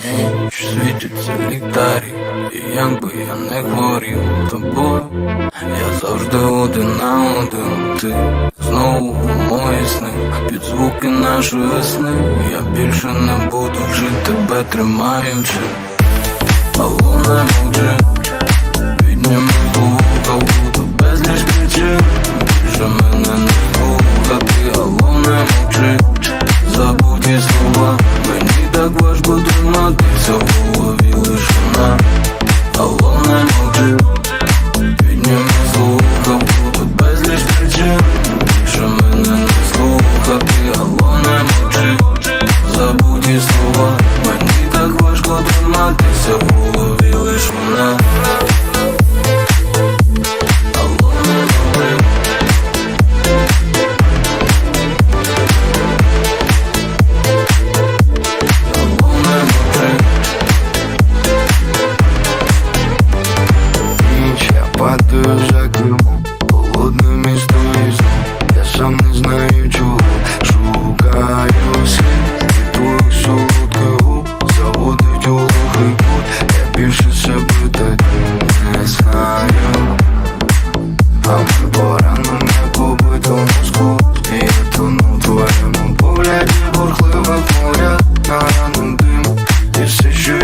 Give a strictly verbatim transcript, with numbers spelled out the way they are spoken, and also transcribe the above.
Ніч світиться ліхтарі, і якби я не хворів тобою, я завжди один на один. Ти знову у мої сни, під звуки нашої весни. Я більше не буду жити, тебе тримаючи. Алло, не мовчи, підніми звука, буду безліч причин. Більше мене не слухати. Алло, не мовчи, забуті слова. Мені так важко триматися, в голові лиш вона. Алло, не мовчи, підніми слуха, буду безліч причин. Більше мене не слухати. Алло, не мовчи, забуті слова. Мені так важко триматися, в голові лиш вона. Падаю за кермом, холодним місто і знов. Я сам не знаю чого, шукаю слід від твоїх солодких губ, заводить у глухий кут. Я більше себе так не знаю. А ми поранено, як убитому склу. І я тону в твоєму погляді, бурхливих моря на ранним дим. І все, що